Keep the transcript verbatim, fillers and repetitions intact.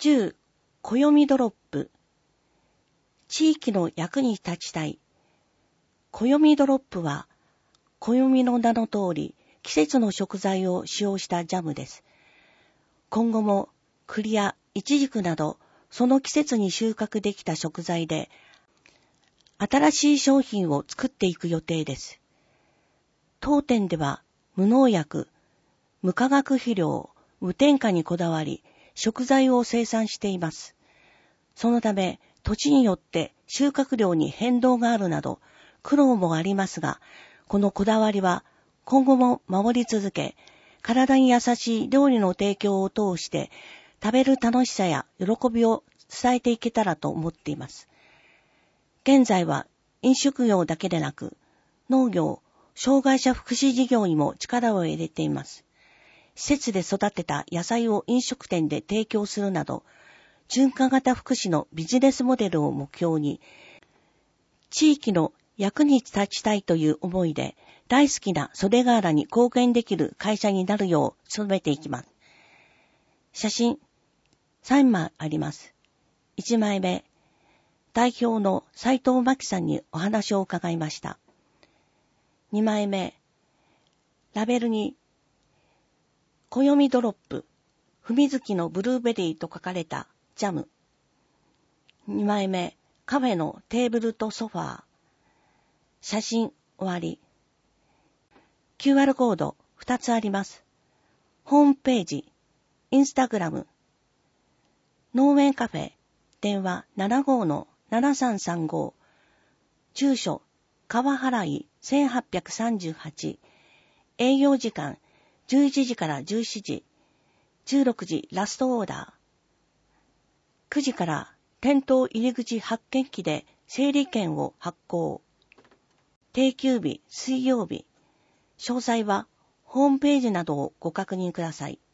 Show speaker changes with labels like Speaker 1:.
Speaker 1: じゅう、暦ドロップ。地域の役に立ちたい。暦ドロップは、暦の名の通り、季節の食材を使用したジャムです。今後も栗やイチジクなど、その季節に収穫できた食材で、新しい商品を作っていく予定です。当店では無農薬、無化学肥料、無添加にこだわり、食材を生産しています。そのため、土地によって収穫量に変動があるなど、苦労もありますが、このこだわりは今後も守り続け、体に優しい料理の提供を通して、食べる楽しさや喜びを伝えていけたらと思っています。現在は飲食業だけでなく、農業、障害者福祉事業にも力を入れています。施設で育てた野菜を飲食店で提供するなど、循環型福祉のビジネスモデルを目標に、地域の役に立ちたいという思いで、大好きな袖ヶ浦に貢献できる会社になるよう努めていきます。写真さんまいあります。いちまいめ、代表の斉藤真希さんにお話を伺いました。にまいめ、ラベルに、暦ドロップ、ふみずきのブルーベリーと書かれたジャム。にまいめ、カフェのテーブルとソファー。写真終わり。キューアール コードふたつあります。ホームページ、インスタグラム、農園カフェ、電話 ななごーのななさんさんご、住所、川原井せんはっぴゃくさんじゅうはち、営業時間じゅういちじからじゅうしちじ、じゅうろくじラストオーダー、くじから店頭入り口発券機で整理券を発行、定休日水曜日、詳細はホームページなどをご確認ください。